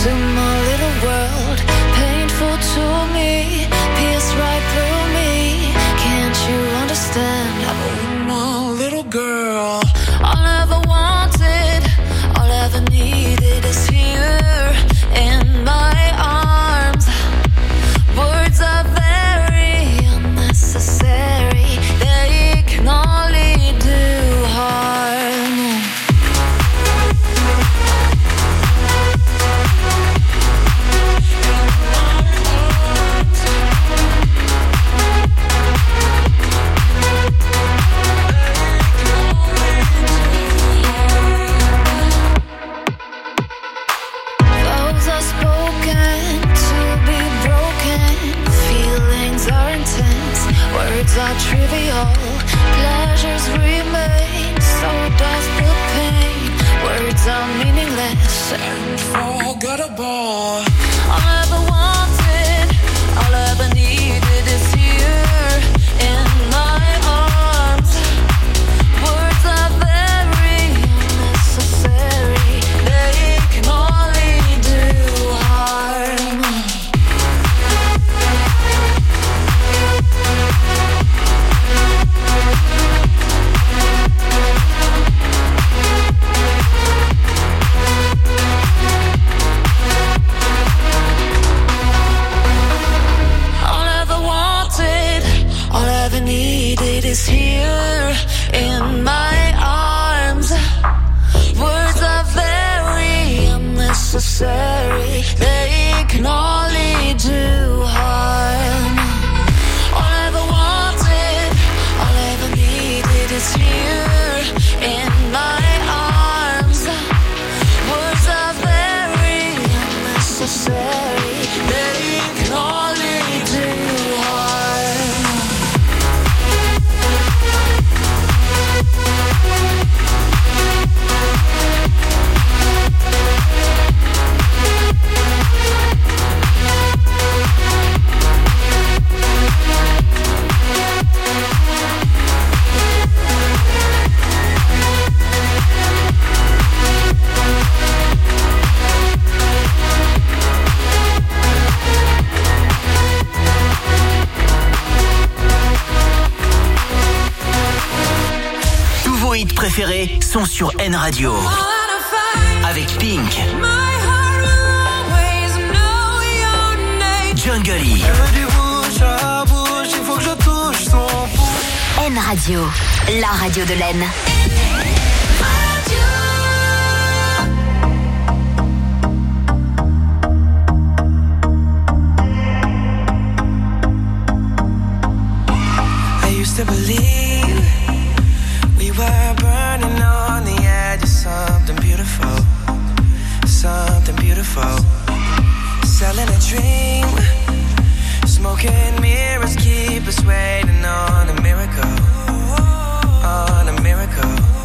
to my little world, painful to me, pierce right through me. Can't you understand? I'm my little girl. All I ever wanted, all I ever needed is here in my arms. Words are very unnecessary, they can only do harm. Vows are spoken to be broken, feelings are intense, words are trivial, pleasures remain, so does the pain. Words are meaningless and forgettable. All I ever wanted, all I ever needed is here in my arms. Words are very unnecessary, they can only do harm. All I ever wanted, all I ever needed is here in my arms. Words are very unnecessary, they can only do harm. All I ever wanted, all I ever needed is here in my arms. Words are very unnecessary, they can only do harm. Tous vos hits préférés sont sur N Radio. Avec Pink, Jungle. Elle veut du bouche à bouche, il faut que je touche son pouce. N Radio, la radio de l'Aisne. I used to believe we were burning on the edge of something beautiful, something beautiful. Selling a dream, smoking mirrors keep us waiting on a miracle, on a miracle.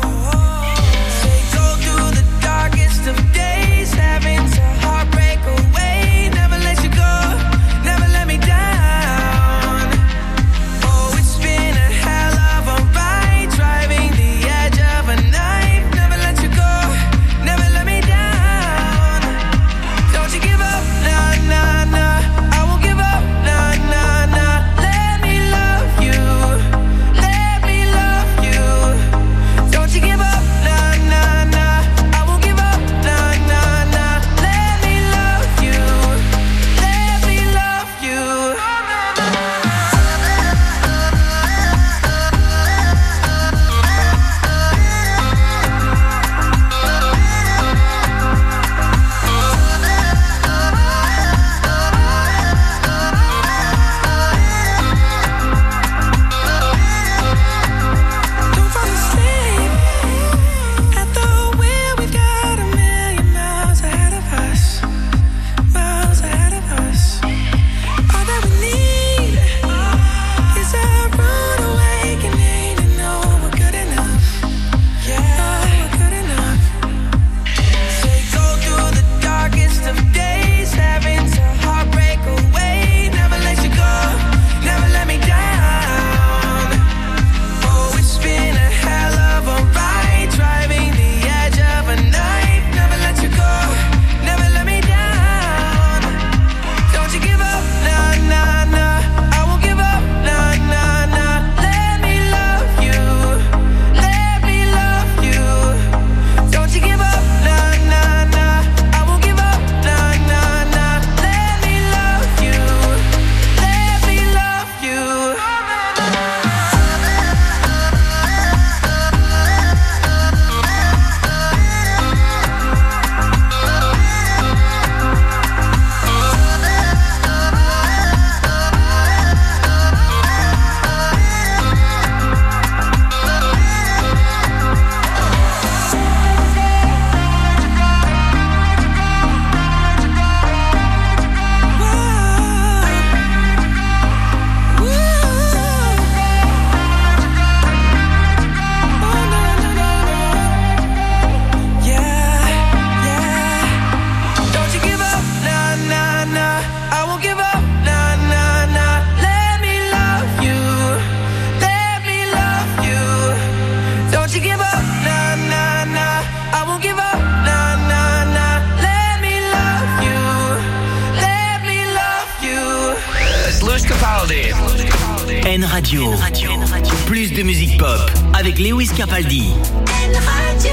N Radio. Plus de musique pop avec Lewis Capaldi. N Radio.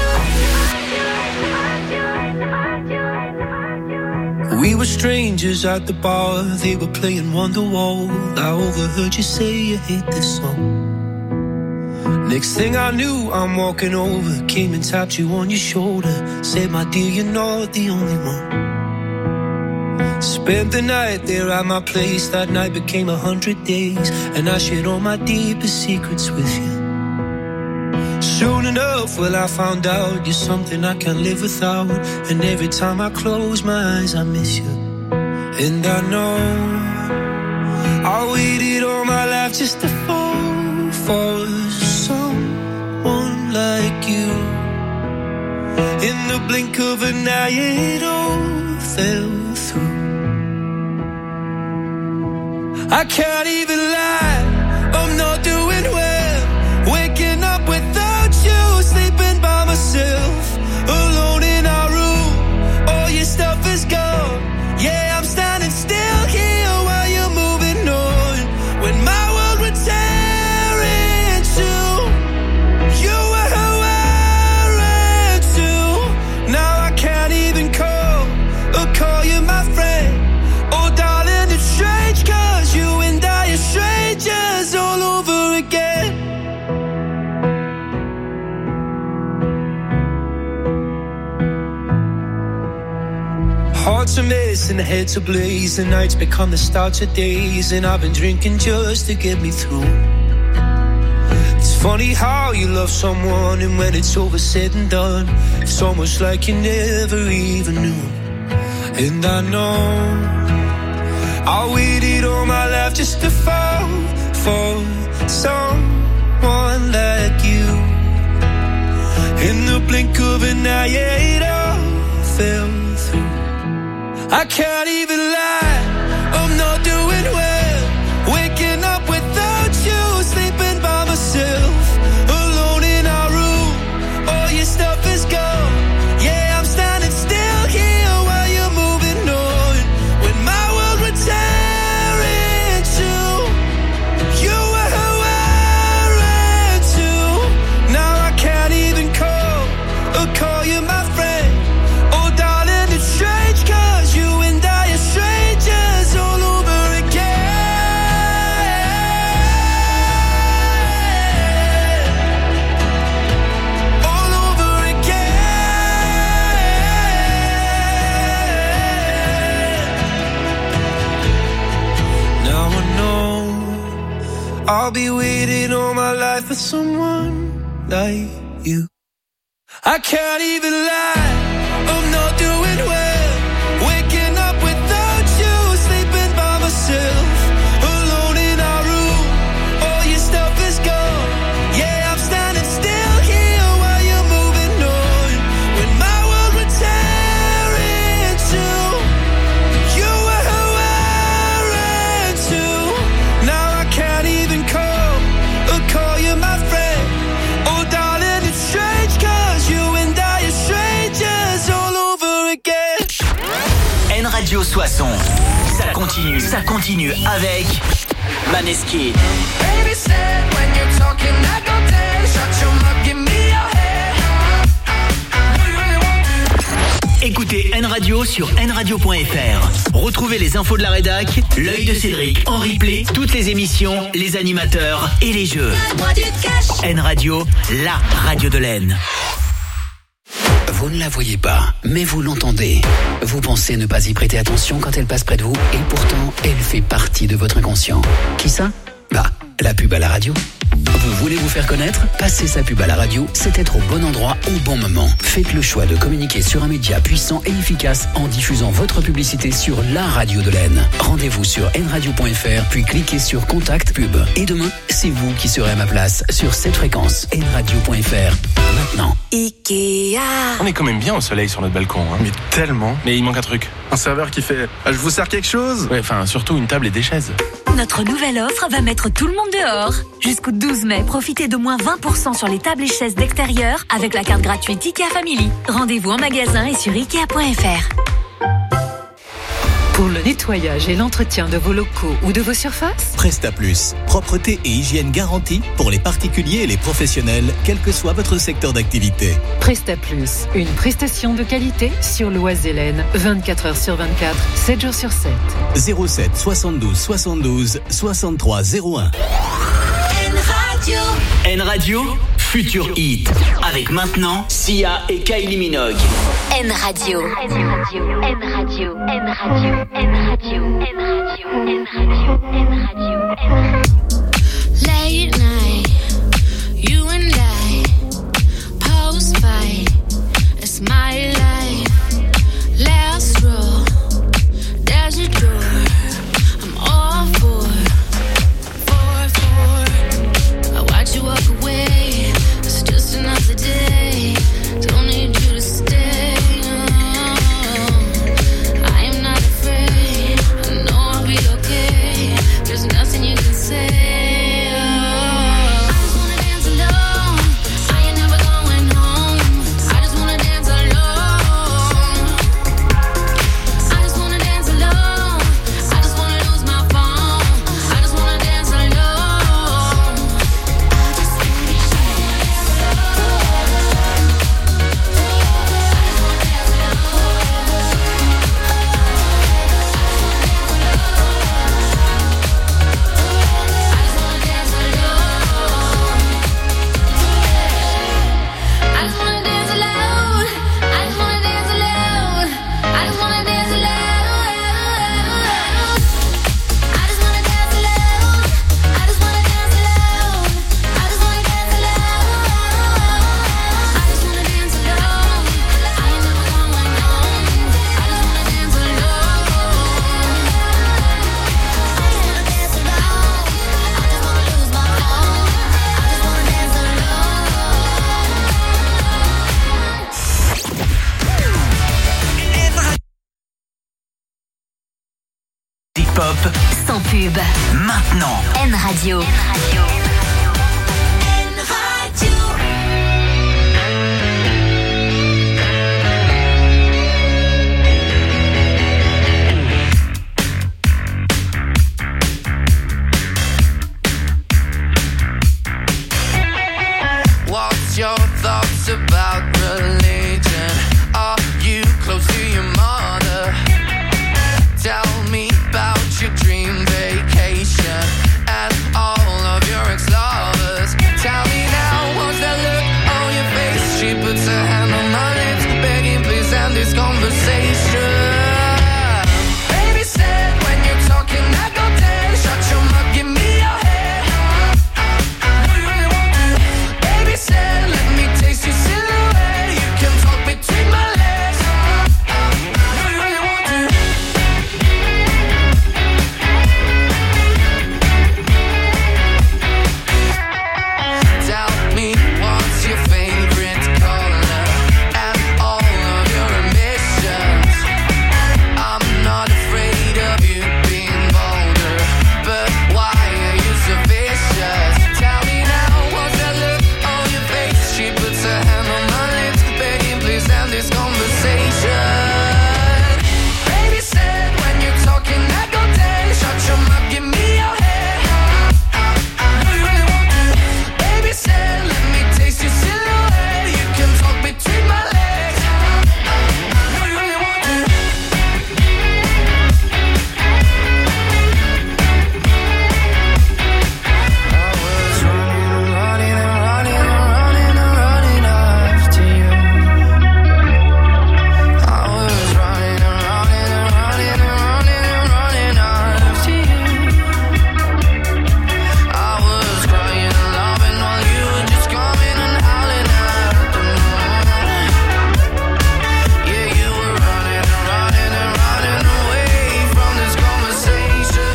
We were strangers at the bar, they were playing Wonderwall. I overheard you say you hate this song. Next thing I knew, I'm walking over, came and tapped you on your shoulder. Said, my dear, you're not the only one. Spent the night there at my place, that night became 100 days. And I shared all my deepest secrets with you. Soon enough, well, I found out you're something I can't live without. And every time I close my eyes, I miss you. And I know I waited all my life just to fall for someone like you. In the blink of an eye, it all fell through. I can't even lie, I'm not doing well. Waking up without you, sleeping by myself, alone in our room, all your stuff is gone. Yeah, I'm standing still here while you're moving on. When my world would tear in two, you were wearing too. Now I can't even call you my friend. Oh darling, it's strange, cause you and I are strangers all over again. Hearts are missing, heads are blazing, nights become the start of days, and I've been drinking just to get me through. It's funny how you love someone, and when it's over said and done, it's almost like you never even knew. And I know I waited all my life just to fall for someone like you. In the blink of an eye, it all fell through. I can't even lie, I'm not doing well. Waking up without you, sleeping by myself, alone in our room, all your stuff is gone. Yeah, I'm standing still here while you're moving on. When my world would tear in two, you were wearing too. Now I can't even call you my friend. Oh darling, it's strange, cause you and I are strangers all over again. All over again. Now I know I'll be waiting all my life for someone like you. I can't even lie, I'm not doing well. Waking up without you, sleeping by myself, alone in our room, all your stuff is gone. Yeah, I'm standing still here while you're moving on. When my world would tear in two, you were wearing too. Now I can't even call you my friend. Oh darling, it's strange, cause you and I are strangers all over again. N Radio Soissons. Ça continue avec Maneskin. Baby said when you're talking I go dead. Shut your mouth, give me your head. Écoutez N Radio sur nradio.fr. Retrouvez les infos de la rédac, l'œil de Cédric en replay, toutes les émissions, les animateurs et les jeux. N Radio, la radio de l'Aisne. Vous ne la voyez pas, mais vous l'entendez. Vous pensez ne pas y prêter attention quand elle passe près de vous, et pourtant, elle fait partie de votre inconscient. Qui ça ? Bah, la pub à la radio. Vous voulez vous faire connaître ? Passer sa pub à la radio, c'est être au bon endroit au bon moment. Faites le choix de communiquer sur un média puissant et efficace en diffusant votre publicité sur la radio de l'Aisne. Rendez-vous sur nradio.fr, puis cliquez sur Contact Pub. Et demain, c'est vous qui serez à ma place sur cette fréquence. nradio.fr. Maintenant. Ikea. On est quand même bien au soleil sur notre balcon, hein. Mais tellement. Mais il manque un truc. Un serveur qui fait « Je vous sers quelque chose ?» Ouais, enfin, surtout une table et des chaises. Notre nouvelle offre va mettre tout le monde dehors. Jusqu'au 12 mai, profitez de moins 20% sur les tables et chaises d'extérieur avec la carte gratuite IKEA Family. Rendez-vous en magasin et sur Ikea.fr. Pour le nettoyage et l'entretien de vos locaux ou de vos surfaces, Presta Plus, propreté et hygiène garantie pour les particuliers et les professionnels, quel que soit votre secteur d'activité. Presta Plus, une prestation de qualité sur l'Oise-Hélène, 24 heures sur 24, 7 jours sur 7. 07 72 72 63 01. N-Radio, Futur Hit. Avec maintenant Sia et Kylie Minogue. N-Radio. N-Radio. N-Radio. N-Radio. N-Radio. N-Radio. N-Radio. N-Radio. Late night, you and I, post-fight, it's my life. Last row, there's your door, I'm all for. I watch you walk away, it's just another day, don't need you to stay. I am not afraid, I know I'll be okay, there's nothing you can say. Pop. Sans pub. Maintenant. N-Radio. N-Radio. What's your thoughts about religion? Are you close to your mother? Tell me about your dream vacation and all of your ex-lovers. Tell me now, what's that look on your face? She puts her hand on my lips, begging please end this conversation. Baby said when you're talking I go dead. Shut your mouth, give me your head. Do you really want to? Baby said let me taste your silhouette. You can talk between my legs. Do you really want to? Tell me what's your favorite color and all of your ambitions. I'm not afraid of you being vulgar, but why are you so vicious? Tell me now, what's that look on your face? She puts her hand on my lips, begging please end this conversation. Baby said when you're talking I go dead. Shut your mouth, give me your head. Do you really want to? Baby said let me taste your silhouette. You can talk between my legs. Do you really want to? I was running after you. I was running after you. I was crying and loving while you were just coming and howling after me. Yeah, you were running away from this conversation.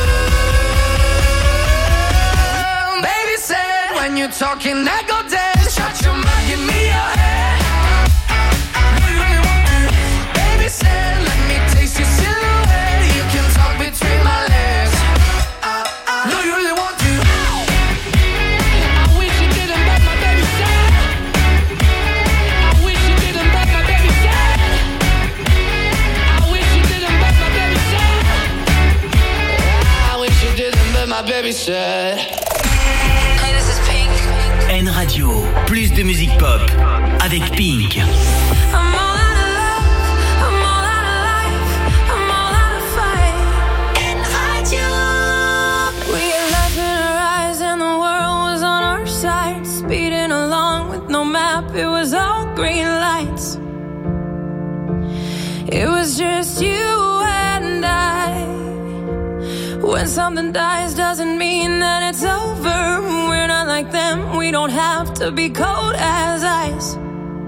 Baby said when you're talking I go dead. Shut your mouth, give me your head. Do you really want to? Baby said let me taste your silhouette. You can talk between my legs. Do you really want to? I wish you didn't back my baby said. I wish you didn't back my baby said. I wish you didn't back my baby said. said. Hey, this is Pink. N Radio, plus de musique pop avec Pink. I'm all out of love, I'm all out of life, I'm all out of fight. N Radio. We had life in our eyes and the world was on our side. Speeding along with no map, it was all green lights. It was just you and I. When something dies doesn't mean that it's over. We're not like them, we don't have to be cold as ice.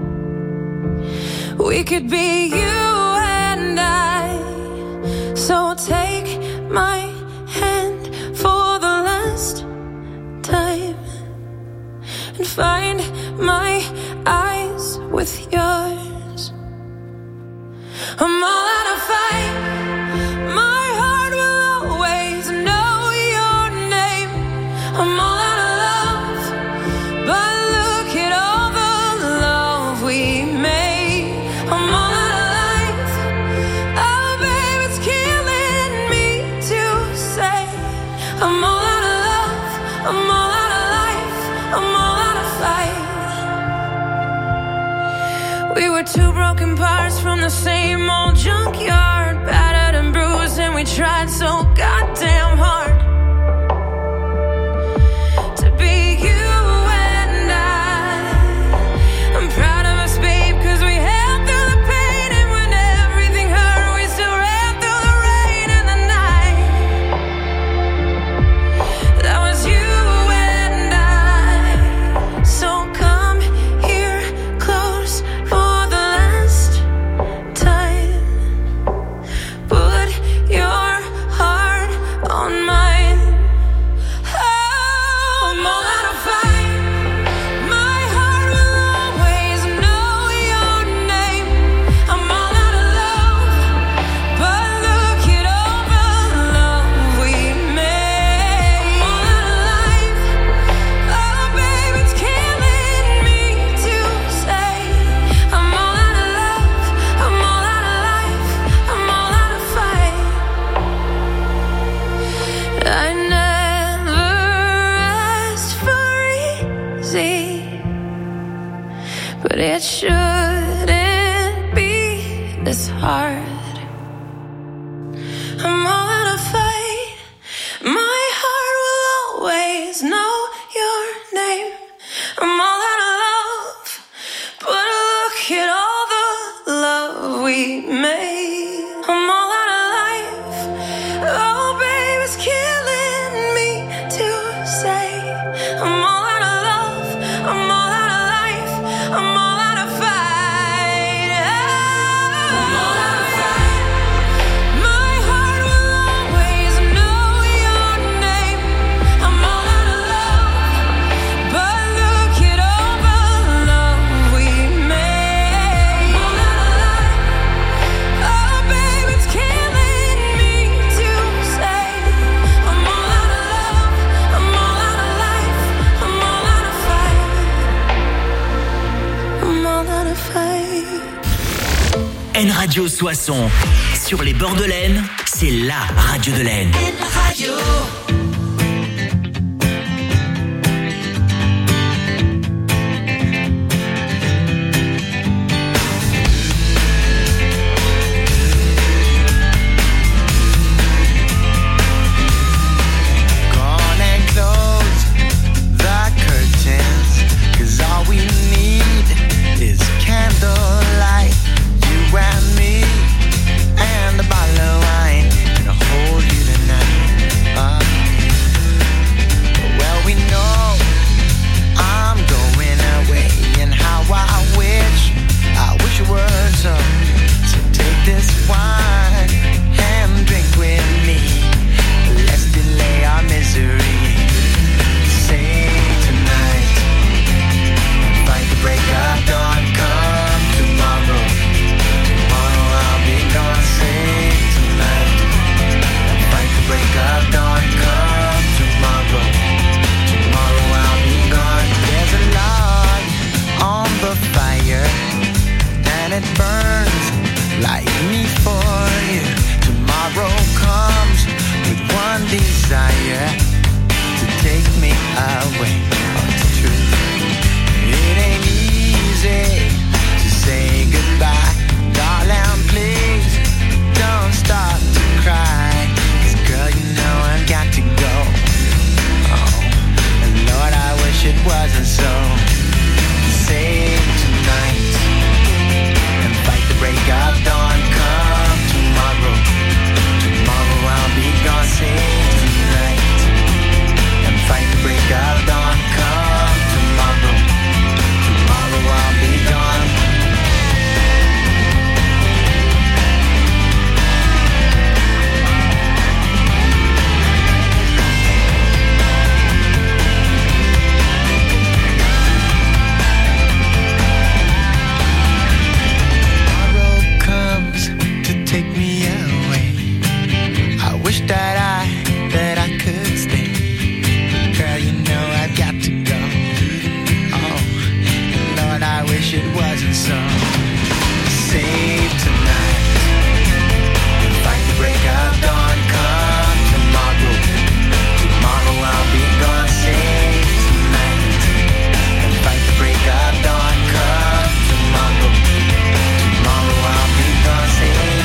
We could be you and I. So take my hand for the last time and find my eyes with yours. I'm all out of fight. My heart will always know your name. I'm all out of love, but look at all the love we made. I'm all out of life. Oh, babe, it's killing me to say. I'm all out of love. I'm all out of life. I'm all out of fight. We were two broken parts from the same old junkyard, battered and bruised, and we tried so goddamn hard to be you and I. I'm proud of us, babe, 'cause we held through the pain, and when everything hurt, we still ran through the rain and the night. That was you and I. So come here close for the last time. Put your heart on mine. Oh, I'm all out of fight. My heart will always know your name. I'm all out of love, but look at all the love we made. I'm all out of life. Oh, babe, it's killing me to say. I'm all out of love, I'm all out of life, I'm all out of fight. I never asked for easy, but it shouldn't be this hard. I'm all out of fight. My heart will always know your name. I'm all out of love, but look at all the love we made. I'm all out of life. Oh, babe, it's killing me to say. I'm all out of love. I'm all out of life. I'm all out of fight. I'm all out of fight. My heart will always know your name. I'm all out of love, but look at all the love we made. I'm all out of life. Oh, babe, it's killing me to say. I'm all out of love. I'm all out of life. I'm all out of fight. I'm all out of fight. N Radio Soissons. Sur les bords de l'Aisne, c'est la radio de l'Aisne. Radio. Gone and close the curtains, 'cause all we need is candlelight. You and me and a bottle of wine, and I'll hold you tonight. Well, we know I'm going away, and how I wish it were so. So take this wine and drink with me. Let's delay our misery. Sing tonight, fight the break of dawn. Come tomorrow, tomorrow I'll be gone. Sing tonight, fight the break of dawn. Come tomorrow, tomorrow I'll be gone. There's a log on the fire, and it burns like me for you. Tomorrow comes with one desire, take me away from the truth. It ain't easy to say goodbye, darling, please don't start to cry, 'cause girl, you know I've got to go. Oh, and Lord, I wish it wasn't so. Save tonight and fight the break of dawn. Come tomorrow, tomorrow I'll be gone. Save tonight and fight the break of dawn. Come tomorrow, tomorrow I'll be gone. Take me away. I wish that I could stay. Girl, you know I've got to go. Oh, Lord, I wish it wasn't so. Save tonight and fight the break of dawn. Come tomorrow, tomorrow I'll be gone. Save tonight and fight the break of dawn. Come tomorrow, tomorrow I'll be gone. Save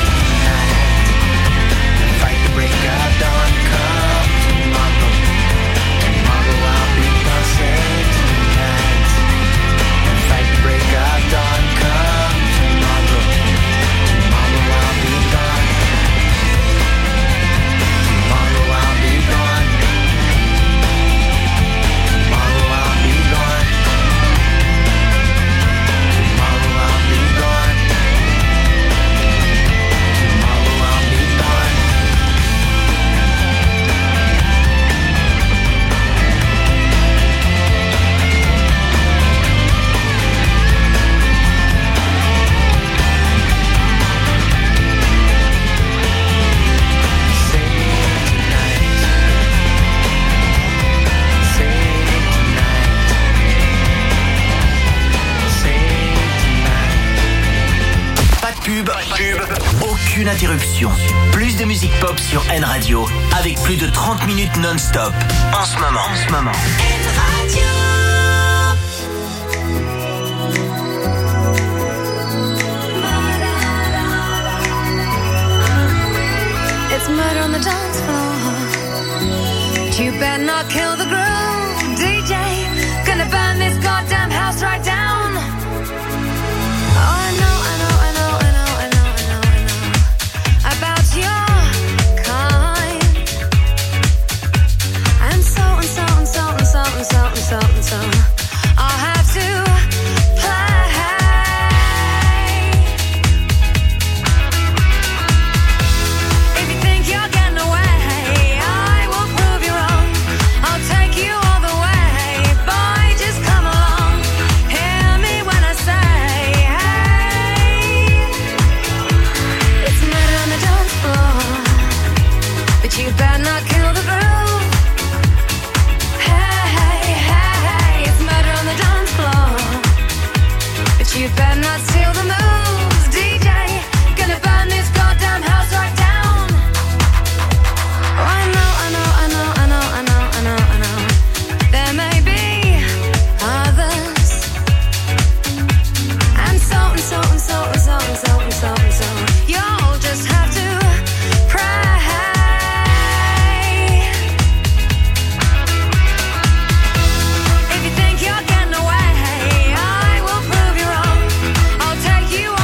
break of dawn, come tomorrow. Tomorrow I'll be gone. Save tonight and fight the break of dawn. Come tomorrow. Tomorrow I'll be gone. Tomorrow I'll be gone. Tomorrow I'll be gone. Tomorrow I'll be gone. Tomorrow I'll be gone. Aucune interruption. Plus de musique pop sur N Radio avec plus de 30 minutes non-stop. En ce moment. N Radio. It's murder on the dance floor. But you better not kill the groove, DJ. Gonna burn this goddamn house right down. Oh, I know about your kind. And so I'll have to play. If you think you're getting away, I will prove you wrong. I'll take you all the way. Boy, just come along. Hear me when I say, hey. It's murder on the dance floor, but you better not kill the groove. Hey, it's murder on the dance floor, but you better not steal the moves, DJ. Gonna burn this goddamn house right down. Oh, I know. There may be others, and so. You'll just have to pray. If you think you're getting away, I will prove you wrong. I'll take you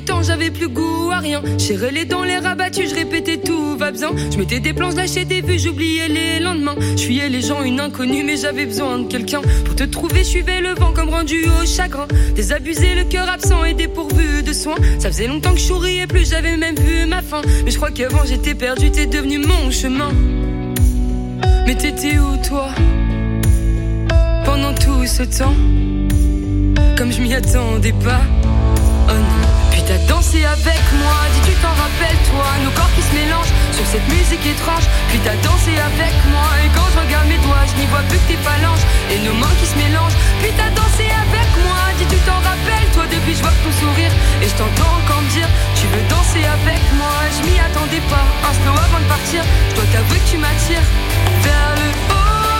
du temps, j'avais plus goût à rien. J'ai relais dans les rabattus, je répétais tout va bien. Je mettais des plans, lâchais des vues, j'oubliais les lendemains. Je fuyais les gens, une inconnue, mais j'avais besoin de quelqu'un. Pour te trouver, je suivais le vent comme rendu au chagrin. Désabusé, le cœur absent et dépourvu de soins. Ça faisait longtemps que je souriais plus, j'avais même vu ma fin. Mais je crois qu'avant j'étais perdu, t'es devenu mon chemin. Mais t'étais où toi pendant tout ce temps? Comme je m'y attendais pas. Oh non. Puis t'as dansé avec moi, dis tu t'en rappelles toi. Nos corps qui se mélangent sur cette musique étrange. Puis t'as dansé avec moi. Et quand je regarde mes doigts, je n'y vois plus que tes phalanges et nos mains qui se mélangent. Puis t'as dansé avec moi, dis tu t'en rappelles toi. Depuis je vois ton sourire et je t'entends encore me dire tu veux danser avec moi. Je m'y attendais pas, un slow avant de partir. Je dois t'avouer que tu m'attires vers le haut.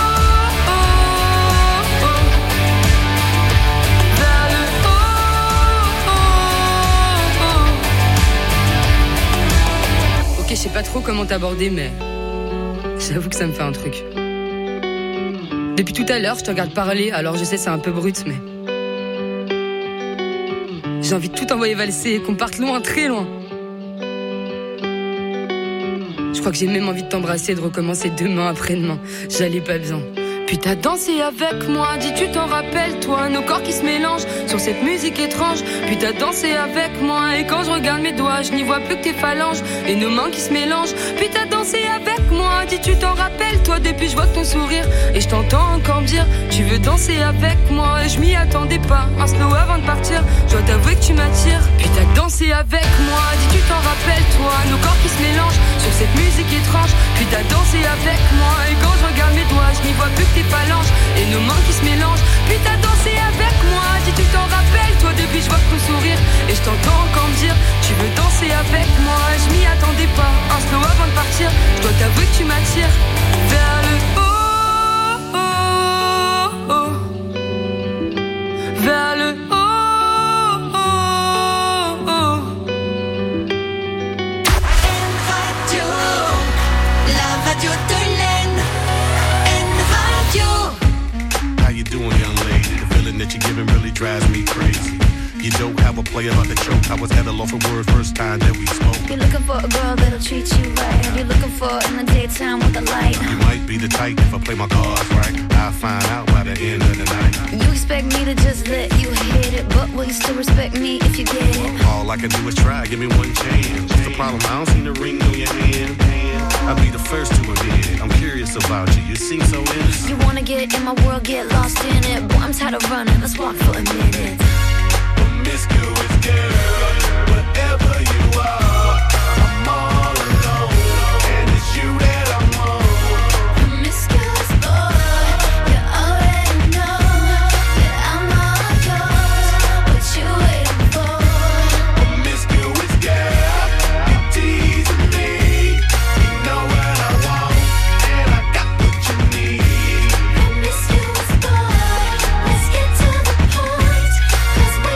Je sais pas trop comment t'aborder, mais j'avoue que ça me fait un truc. Depuis tout à l'heure, je te regarde parler, alors je sais c'est un peu brut, mais j'ai envie de tout envoyer valser, qu'on parte loin, très loin. Je crois que j'ai même envie de t'embrasser, de recommencer demain après-demain. J'allais pas bien. Puis t'as dansé avec moi, dis tu t'en rappelles toi. Nos corps qui se mélangent sur cette musique étrange. Puis t'as dansé avec moi. Et quand je regarde mes doigts, je n'y vois plus que tes phalanges et nos mains qui se mélangent. Puis t'as dansé avec moi, dis tu t'en rappelles toi. Depuis je vois ton sourire et je t'entends encore me dire tu veux danser avec moi. Et je m'y attendais pas, un slow avant de partir. Je dois t'avouer que tu m'attires. Puis t'as dansé avec moi, dis tu t'en rappelles toi. Nos corps qui se mélangent sur cette musique étrange. Puis t'as dansé avec moi. Et quand je regarde mes doigts, je n'y vois plus que tes phalanges et nos mains qui se mélangent. Puis t'as dansé avec moi, dis tu t'en rappelles toi. Depuis je vois ton sourire et je t'entends encore me dire tu veux danser avec moi. Je m'y attendais pas, un slow avant de partir. Je dois t'avouer que tu m'attires vers le haut, oh, oh. Vers le haut, oh, oh. N-Radio, la radio de l'Aisne. N-Radio. How you doing, young lady? The feeling that you're giving really drives me crazy. You don't have a play about the choke. I was at a loss for words first time that we spoke. You're looking for a girl that'll treat you right. You're looking for in the daytime with a light. You might be the type if I play my cards right. I'll find out by the end of the night. You expect me to just let you hit it, but will you still respect me if you get it? All I can do is try, give me one chance. What's the problem? I don't see the ring on your hand. I'll be the first to admit it. I'm curious about you. You seem so innocent. You wanna get in my world, get lost in it. Boy, I'm tired of running. Let's walk for a minute. Promiscuous girl, whatever you are, I'm all alone, and it's you that I'm on. Promiscuous boy, you already know that I'm all yours. What you waiting for? Promiscuous girl, you're teasing me. You know what I want, and I got what you need. Promiscuous boy, let's get to the point, 'cause we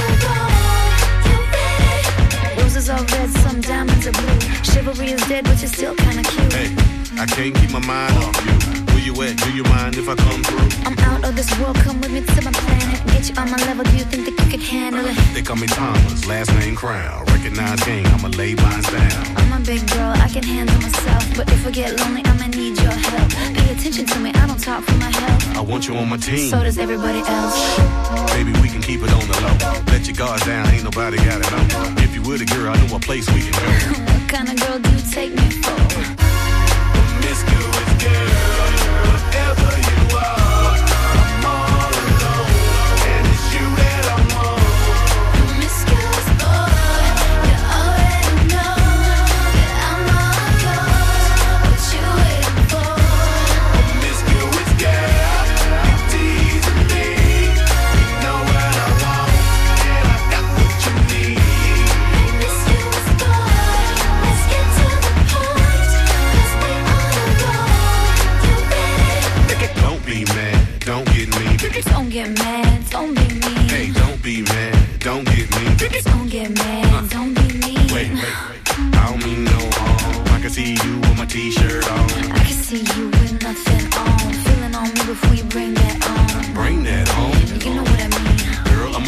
roses are red, some diamonds are blue. Chivalry is dead, but you're still kinda cute. Hey, I can't keep my mind off you. Where you at? Do you mind if I come through? I'm out of this world, come with me to my planet. Get you on my level, do you think that you could handle it? They call me Thomas, last name Crown. Recognize game, I'ma lay mine down. I'm a big girl, I can handle myself. But if I get lonely, I'ma need your help. Pay attention to me, I don't talk for my health. I want you on my team. So does everybody else. Baby, we can keep it on the low. Let your guard down, ain't nobody got it on. If you were the girl, I know a place we can go. What kind of girl do you take me for? Promiscuous girl, whatever you are, I'm all alone, and it's you that I'm on. Promiscuous boy, you already know that I'm all yours. What you waiting for? Promiscuous girl, you're teasing me. You know what I want, and I got what you need. Promiscuous boy, let's get to the point, 'cause we on the road. You ready? Don't be mad, don't get me. Don't get mad, don't be mean. Hey, don't be mad, don't get me. Don't get mad, don't be mean. Wait, I don't mean no harm. I can see you with my t-shirt on. I can see you with nothing on. Feeling on me before you bring that on. Bring that on. You know what I mean. Girl, I'm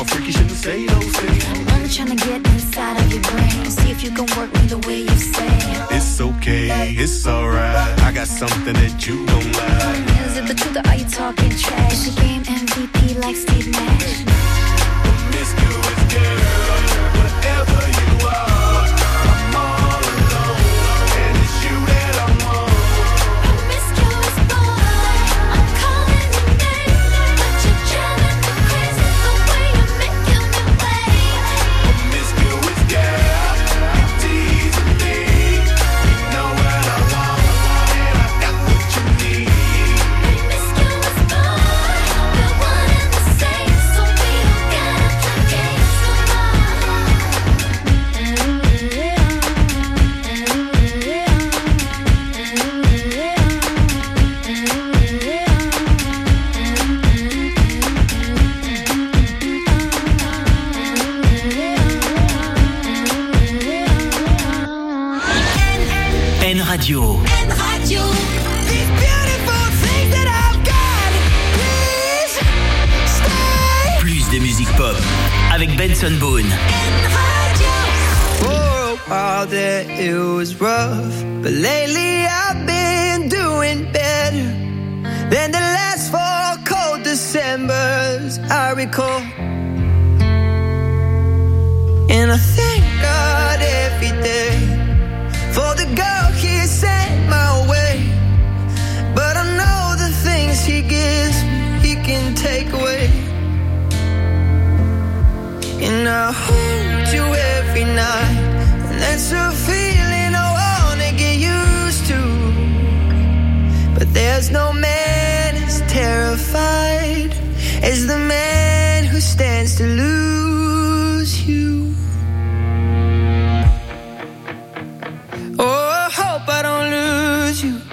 a freak, you shouldn't say those things. I'm trying to get inside of your brain, see if you can work me the way you say. It's okay, it's alright. I got something that you don't like. Is it the truth or are you talking trash? Is the game MVP like Steve Nash? Promiscuous girl, whatever you are, I'm all alone, and it's you that I want. Promiscuous boy, I'm calling your name, but you're driving me crazy the way you're making me wait. Promiscuous girl, you're teasing me. You know what I want, and I got what you need. Promiscuous boy, we're one and the same, so we don't gotta play games no more. N Radio. N Radio. These beautiful things that I've got, please stay. Plus de musique pop avec Benson Boone. N Radio. For a while there it was rough, but lately I've been doing better than the last 4 cold Decembers I recall. And I thank God every day for the girl he sent my way. But I know the things he gives me, he can take away. And I hold you every night, and that's a feeling I wanna get used to. But there's no man as terrified as the man who stands to lose you. Oh, I hope I don't lose you.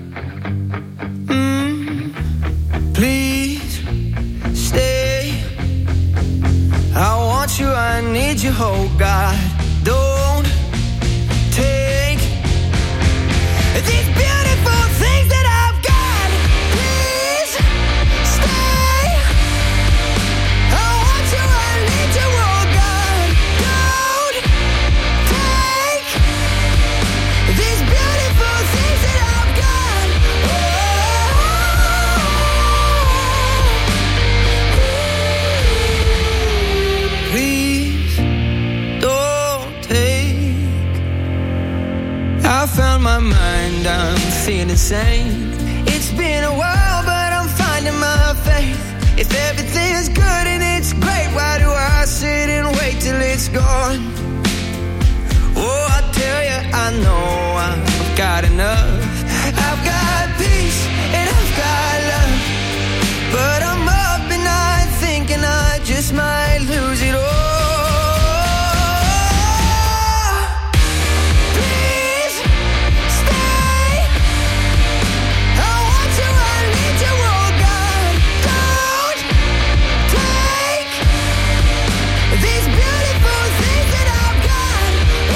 Please stay. I want you, I need you, oh God. Don't take these beautiful things that I've got. Please stay. I want you, I need you, oh God. Don't take these beautiful things that I've got. Please don't take. I found my mind, I'm feeling sane. It's been a while, but I'm finding my faith. If everything is good and it's great, why do I sit and wait till it's gone? Oh, I tell you, I know I've got enough. I've got peace and I've got love, but I'm up at night thinking I just might lose it all. Please stay. I want you, I need you, oh God. Don't take these beautiful things that I've got.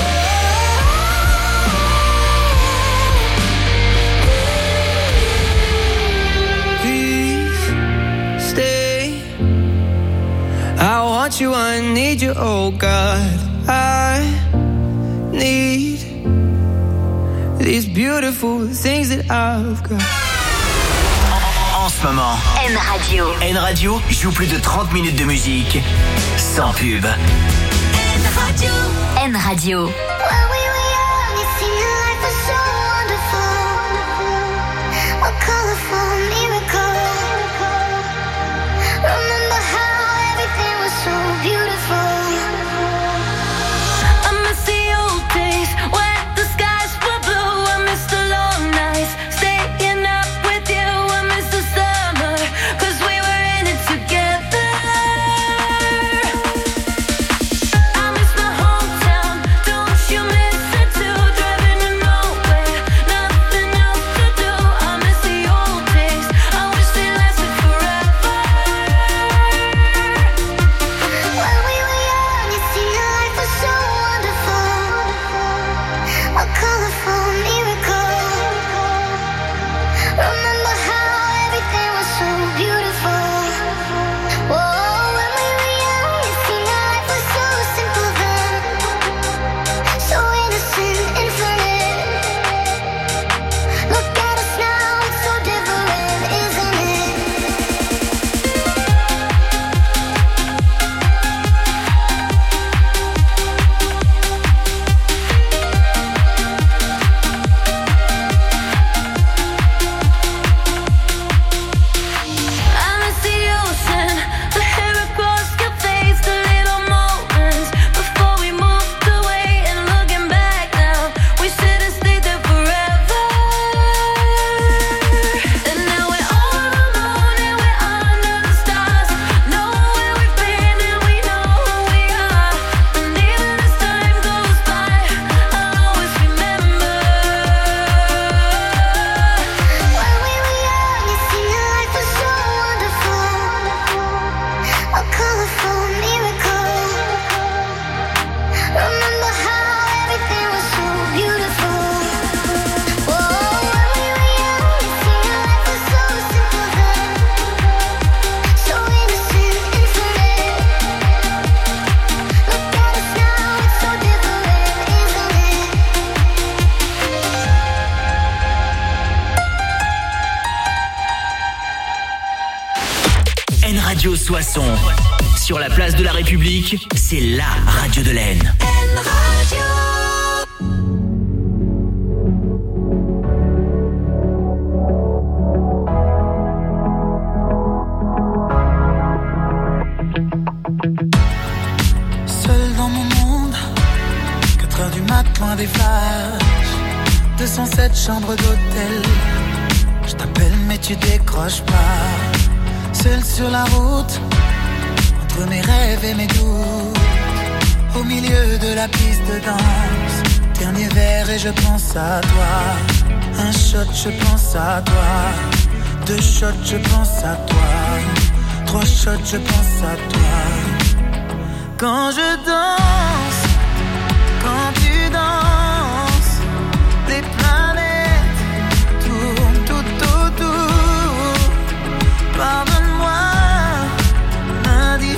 Please stay. I want you, I need you, oh God. I need these beautiful things that I've got. En ce moment, N Radio. N Radio joue plus de 30 minutes de musique sans pub. N Radio. N Radio. When we were young, it seemed life was so wonderful. A colorful miracle. Remember how everything was so beautiful. I miss the old days when the skies were blue. I miss the long nights staying up with you. I miss the summer 'cause we were in it together. I miss my hometown, don't you? Soissons. Sur la place de la République, c'est la radio de l'Aisne. Seul dans mon monde, 4h du mat, loin des flashs, 207 chambres d'hôtel. Je t'appelle mais tu décroches pas. Seul sur la route, entre mes rêves et mes doutes, au milieu de la piste de danse. Dernier verre et je pense à toi. Un shot, je pense à toi. 2 shots, je pense à toi. 3 shots, je pense à toi. Quand je danse, quand tu danses, les planètes tournent tout autour. Pardonne-moi l'indifférence,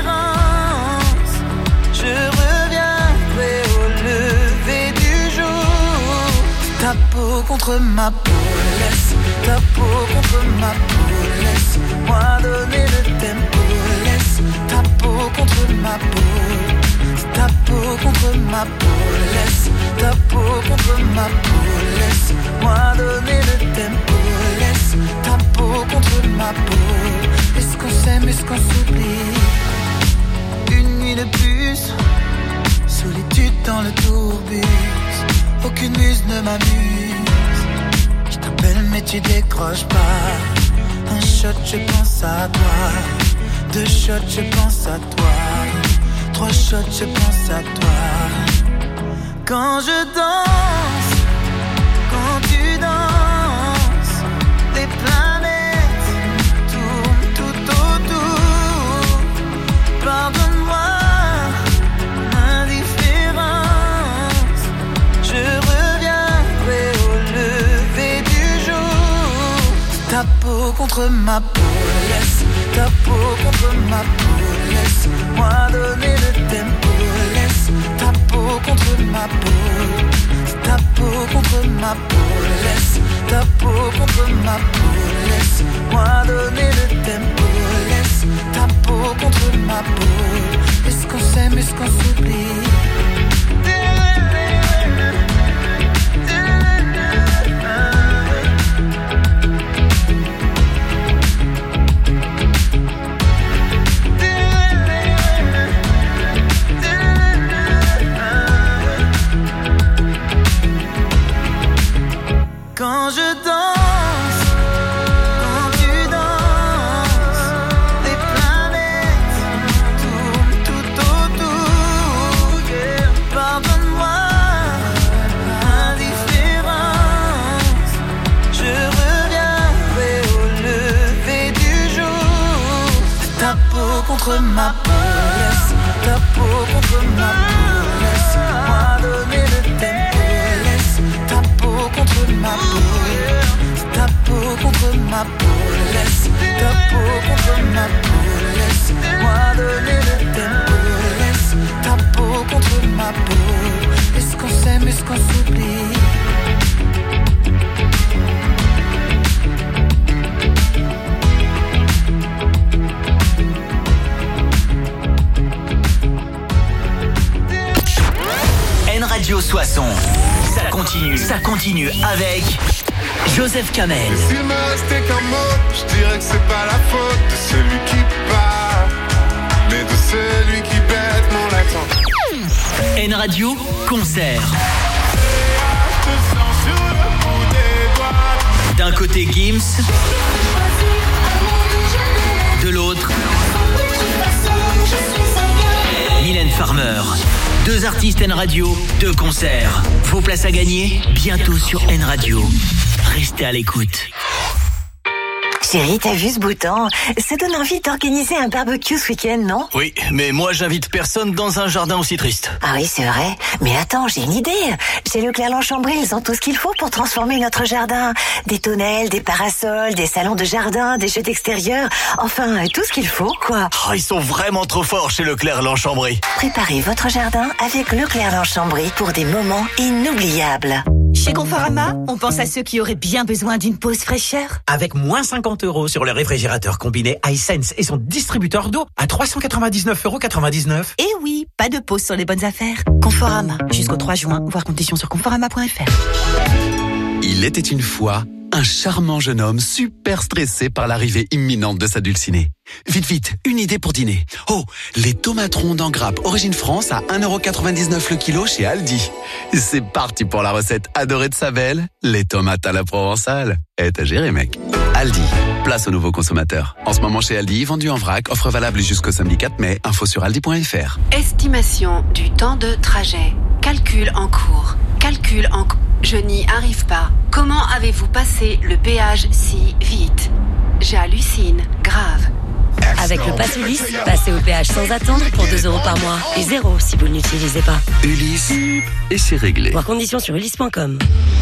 je reviendrai au lever du jour. Ta peau contre ma peau, laisse ta peau contre ma peau, laisse-moi donner le tempo, laisse ta peau contre ma peau, ta peau contre ma peau, laisse ta peau contre ma peau, laisse-moi donner le tempo, laisse ta peau contre ma peau. Est-ce qu'on s'aime, est-ce qu'on s'oublie? Une nuit de plus, solitude dans le tourbus, aucune muse ne m'amuse. Je t'appelle mais tu décroches pas. Un shot, je pense à toi. 2 shots, je pense à toi. 3 shots, je pense à toi. Quand je danse, quand tu danses, les planètes tournent tout autour. Pardonne-moi l'indifférence, je reviendrai au lever du jour. Ta peau contre ma peau, laisse ta peau contre ma peau, laisse-moi donner le tempo, laisse ta peau contre ma peau, ta peau contre ma peau, laisse ta peau contre ma peau, laisse-moi donner le tempo, laisse ta peau contre ma peau. Est-ce qu'on s'aime, est-ce qu'on s'oublie? Quand je danse, quand tu danses, les planètes tournent tout autour. Pardonne-moi l'indifférence, je reviendrai au lever du jour. Ta peau contre ma peau, laisse ta peau contre ma peau, laisse-moi donner le tempo, laisse ta peau contre ma peau, ta peau contre ma peau, laisse ta peau contre ma peau, laisse-moi donner le tempo, laisse ta peau contre ma peau. Est-ce qu'on s'aime, est-ce qu'on s'oublie? N Radio Soissons. Ça continue avec Joseph Kamel. S'il me restait qu'un mot, je dirais que c'est pas la faute de celui qui part, mais de celui qui bête mon accent. N Radio Concert. D'un côté Gims, de l'autre Mylène Farmer. 2 artistes N Radio, 2 concerts. Vos places à gagner, bientôt sur N Radio. Restez à l'écoute. Chérie, t'as vu ce beau temps? Ça donne envie d'organiser un barbecue ce week-end, non? Oui, mais moi j'invite personne dans un jardin aussi triste. Ah oui, c'est vrai. Mais attends, j'ai une idée. Chez Leclerc-Longchambry, ils ont tout ce qu'il faut pour transformer notre jardin. Des tonnelles, des parasols, des salons de jardin, des jeux d'extérieur. Enfin, tout ce qu'il faut, quoi. Oh, ils sont vraiment trop forts chez Leclerc-Longchambry. Préparez votre jardin avec Leclerc-Longchambry pour des moments inoubliables. Chez Conforama, on pense à ceux qui auraient bien besoin d'une pause fraîcheur. Avec moins 50 € sur le réfrigérateur combiné iSense et son distributeur d'eau à 399,99 €. Eh oui, pas de pause sur les bonnes affaires. Conforama, jusqu'au 3 juin, voir conditions sur conforama.fr. Il était une fois un charmant jeune homme super stressé par l'arrivée imminente de sa dulcinée. Vite, vite, une idée pour dîner. Oh, les tomates rondes en grappe Origine France à 1,99 € le kilo chez Aldi. C'est parti pour la recette adorée de sa belle, les tomates à la provençale. T'as géré, mec. Aldi, place aux nouveaux consommateurs. En ce moment chez Aldi, vendu en vrac, offre valable jusqu'au samedi 4 mai, info sur aldi.fr. Estimation du temps de trajet. Calcul en cours. Calcul en cours. Je n'y arrive pas. Comment avez-vous passé le péage si vite? J'hallucine. Grave. Avec le Pass Ulysse, passez au péage sans attendre pour 2 € par mois. Et 0 si vous ne l'utilisez pas. Ulysse, et c'est réglé. Voir conditions sur ulysse.com.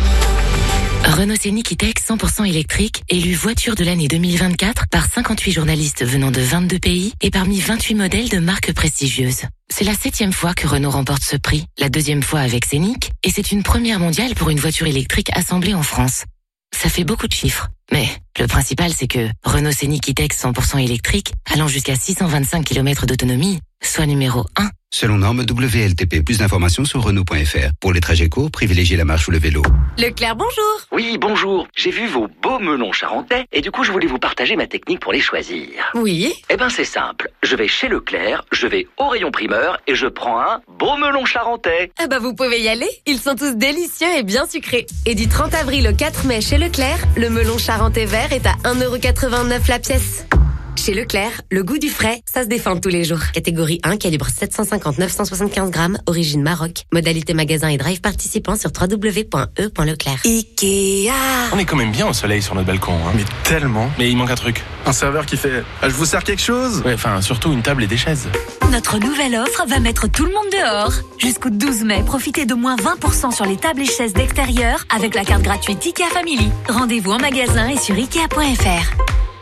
Renault Scénic E-Tech 100% électrique, élu voiture de l'année 2024 par 58 journalistes venant de 22 pays et parmi 28 modèles de marques prestigieuses. C'est la 7e fois que Renault remporte ce prix, la 2e fois avec Scénic, et c'est une première mondiale pour une voiture électrique assemblée en France. Ça fait beaucoup de chiffres, mais le principal c'est que Renault Scénic E-Tech 100% électrique, allant jusqu'à 625 km d'autonomie, soit numéro 1. Selon norme WLTP, plus d'informations sur Renault.fr. Pour les trajets courts, privilégiez la marche ou le vélo. Leclerc, bonjour. Oui, bonjour. J'ai vu vos beaux melons charentais et du coup, je voulais vous partager ma technique pour les choisir. Oui. Eh ben, c'est simple. Je vais chez Leclerc, je vais au rayon primeur et je prends un beau melon charentais. Ah bah vous pouvez y aller. Ils sont tous délicieux et bien sucrés. Et du 30 avril au 4 mai chez Leclerc, le melon charentais vert est à 1,89 € la pièce. Chez Leclerc, le goût du frais, ça se défend tous les jours. Catégorie 1, calibre 750-975 grammes, origine Maroc. Modalité magasin et drive participant sur www.e.leclerc. Ikea. On est quand même bien au soleil sur notre balcon. Hein. Mais tellement. Mais il manque un truc. Un serveur qui fait « Je vous sers quelque chose ?» Ouais, enfin, surtout une table et des chaises. Notre nouvelle offre va mettre tout le monde dehors. Jusqu'au 12 mai, profitez de moins 20% sur les tables et chaises d'extérieur avec la carte gratuite IKEA Family. Rendez-vous en magasin et sur Ikea.fr.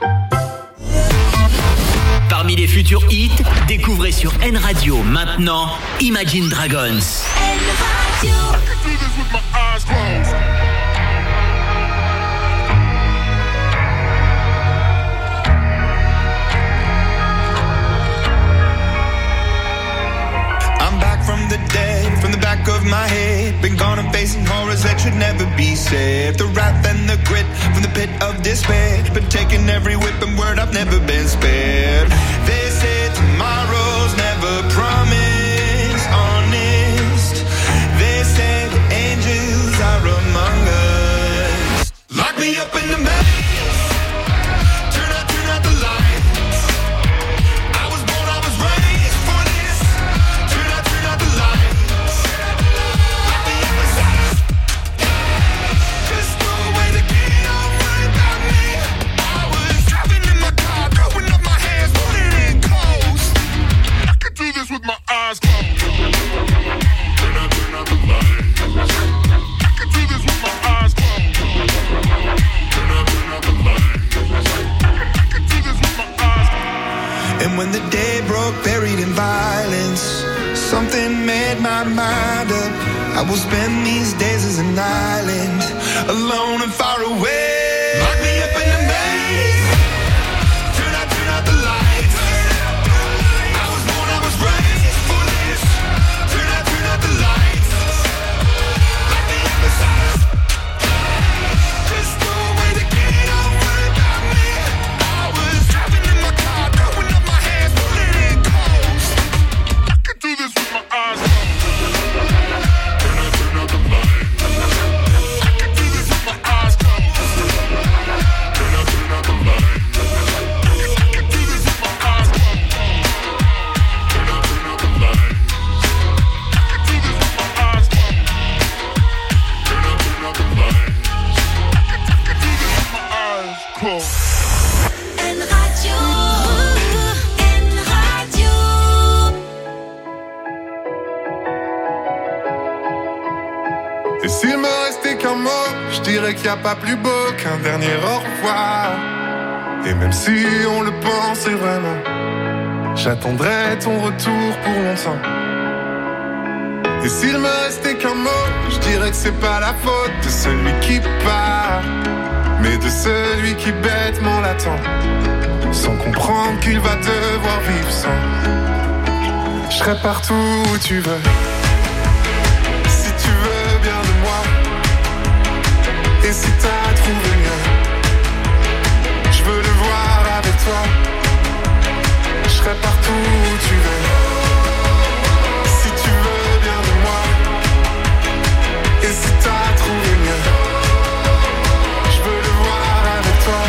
Parmi les futurs hits, découvrez sur N Radio maintenant Imagine Dragons. I'm back from the dead, from the back of my head. Been gone and facing horrors that should never be said. The wrath and the grit from the pit of despair. Been taking every whip and word, I've never been spared. They say tomorrow's never promised, honest. They say the angels are among us. Lock me up in the maze. Turn out the lights. I was born, I was raised for this. Turn out the lights. Lock me up inside. Just throw away the key, don't worry about me. I was driving in my car, throwing up my hands, putting in close. I could do this with my eyes closed. Turn out the lights. I could do this with my eyes closed. Turn out the lights. I could do this with my eyes closed. And when the day broke, buried in violence, something made my mind up. I will spend these days as an island, alone and far away. Lock me up in the maze. Turn out the lights. I was born, I was raised for this. Turn out the lights. Lock me up inside. Just throw away the key, don't worry about me. I was driving in my car, throwing up my hands, pulling in close. I could do this with my eyes closed. Turn out the lights. I could do this with my eyes closed. Turn out the lights. I could do this with my eyes closed. Turn out the lights. I could do this with my eyes closed. Turn out the lights. I could do this with my eyes closed. N Radio. N Radio. Et s'il me restait qu'un mot, je dirais qu'il n'y a pas plus beau qu'un dernier au revoir. Et même si on le pensait vraiment, j'attendrai ton retour pour longtemps. Et s'il me restait qu'un mot, je dirais que c'est pas la faute de celui qui part, mais de celui qui bêtement l'attend, sans comprendre qu'il va devoir vivre sans. Je serai partout où tu veux, si tu veux bien de moi. Et si t'as trouvé mieux, je veux le voir avec toi. Je serai partout où tu veux, si tu veux bien de moi. Et si t'as trouvé mieux, je veux le voir avec toi.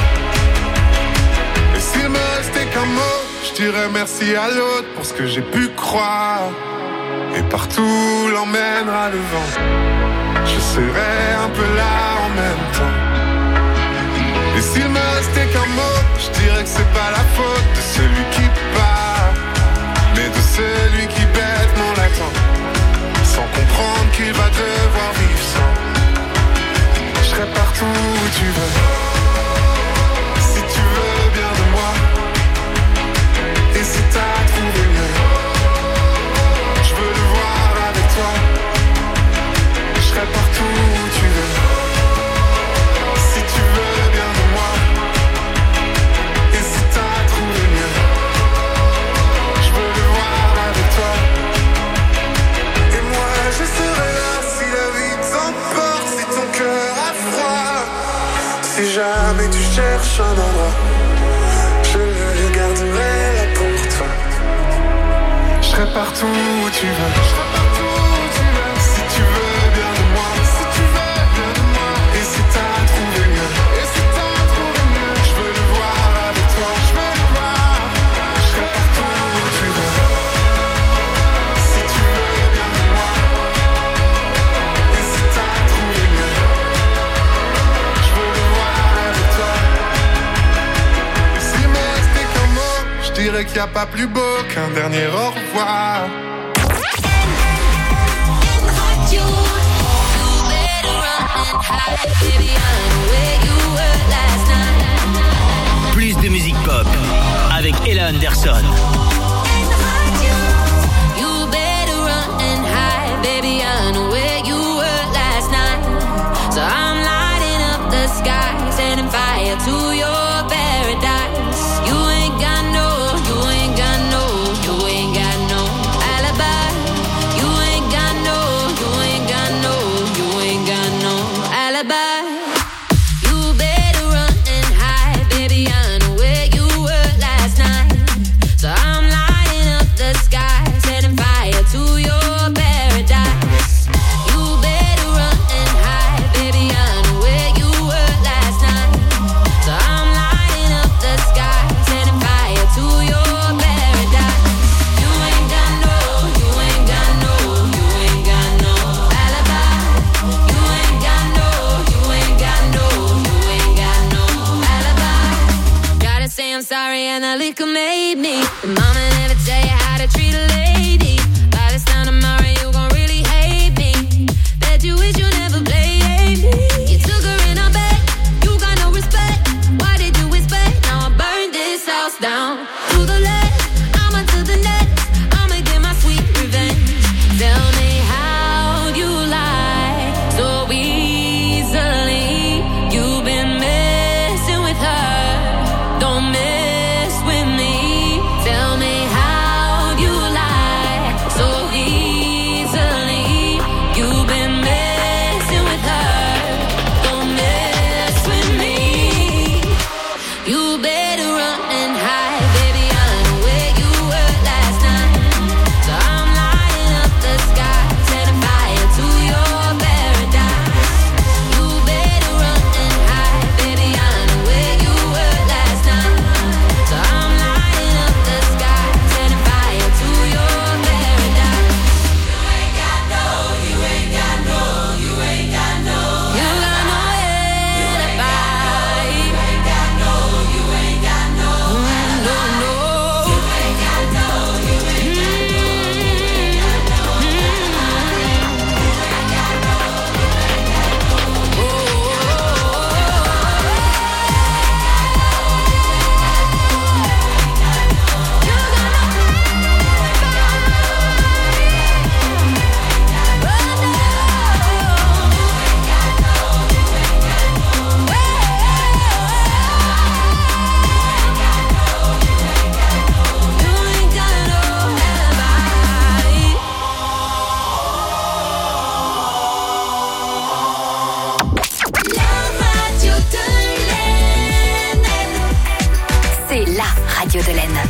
Et s'il me restait qu'un mot, je dirais merci à l'autre pour ce que j'ai pu croire. Et partout l'emmènera le vent, je serai un peu là en même temps. Et s'il me restait qu'un mot, je dirais que c'est pas la faute de celui qui part, mais de celui qui bêtement l'attend, sans comprendre qu'il va devoir vivre sans. Je serai partout où tu veux, si tu veux bien de moi. Et si t'as trouvé mieux, je veux le voir avec toi. Je serai partout où tu veux, si tu veux bien de moi. Et si t'as trouvé mieux, je veux le voir avec toi. Et moi je serai là si la vie t'emporte, si ton cœur a froid. Si jamais tu cherches un endroit, je le garderai là pour toi. Je serai partout où tu veux, si tu veux bien de moi, si tu veux bien de moi. Et si t'as trouvé mieux, et si t'as trouvé mieux, je veux le voir avec toi, je veux le voir. Je serai partout où tu veux, si tu veux bien de moi. Et si t'as trouvé mieux, je veux le voir avec toi. Et s'il me restait qu'un mot, je dirais qu'il n'y a pas plus beau qu'un dernier au revoir. Plus de musique pop avec Ella Anderson. You better run and hide, baby. I know where you were last night. So I'm lighting up the sky, setting fire to your paradise. You ain't got no, you ain't got no, you ain't got no alibi. You ain't got no, you ain't got no, you ain't got no alibi. You better run and hide, baby. I know where you were last night. So I'm lighting up the sky, setting fire to your paradise. You better run and hide, baby. I know where you were last night. So I'm lighting up the sky, setting fire to your paradise. You ain't got no, you ain't got no, you ain't got no alibi. You ain't got no, you ain't got no, you ain't got no alibi. Gotta say I'm sorry and the liquor made me. The mama never tell you how to treat a lady. By this time tomorrow you gon' really hate me. Bet you wish you never played me. You took her in her bed, you got no respect. Why did you expect? Now I burned this house down to the left, I'm onto the next. I'ma get my sweet revenge. Tell me how you lie so easily. You've been messing with her, don't mess with me. Tell me how you lie. radio de l'Aisne.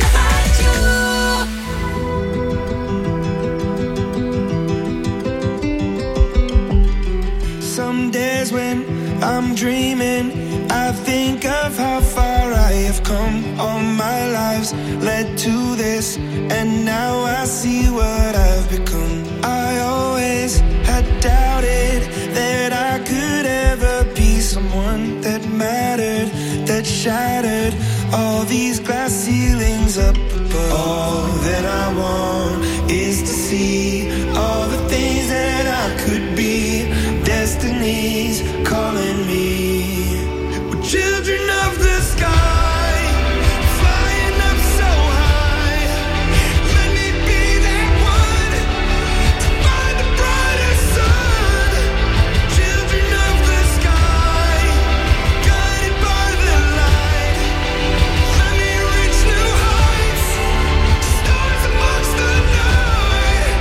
Some days when I'm dreaming, I think of how far I have come. All my lives led to this, and now I see what I've become. I always had doubted that I could ever be someone that mattered, that shattered all these glass ceilings up above. All that I want is to see all the things that I could be. Destiny's calling me. We're children of the sky, flying up so high. Let me be that one to find the brighter sun. Children of the sky, guided by the light. Let me reach new heights, stars amongst the night.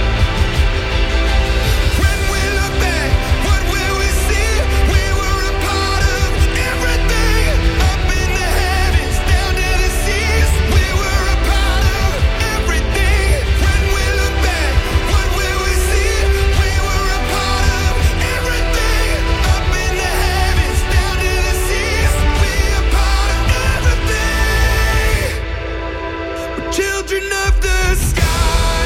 When we look back, what will we see? We were a part of everything, up in the heavens, down to the seas. We were a part of everything. When we look back, what will we see? We were a part of everything, up in the heavens, down to the seas. We a part of everything. We're children of the sky,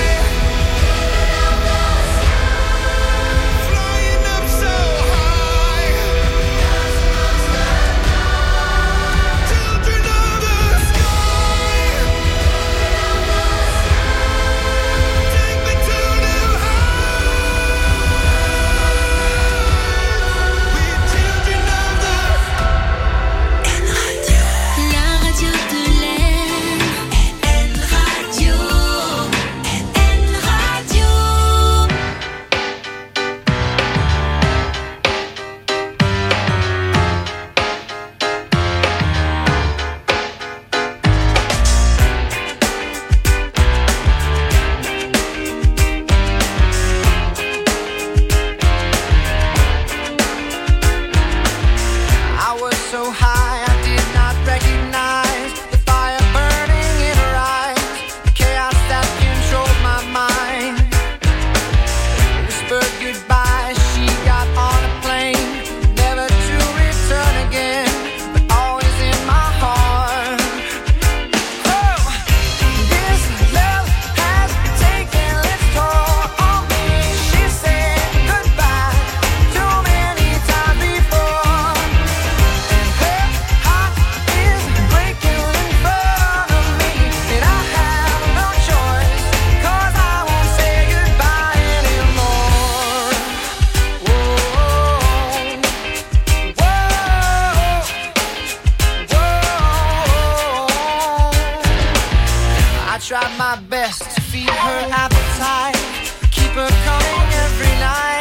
flying up so high. Children of the sky, take me to new heights. We're children of the La radio de l'Aisne. N Radio. N Radio. I was so high, I did not recognize the fire burning in her eyes, the chaos that controlled my mind. Whispered goodbye, she got on a plane, never to return again, but always in my heart. Oh, this love has taken its toll on me. She said goodbye too many times before. Her heart is breaking in front of me, and I have no choice, 'cause I won't say goodbye anymore. Whoa, whoa. I tried my best to feed her appetite, keep her coming every night.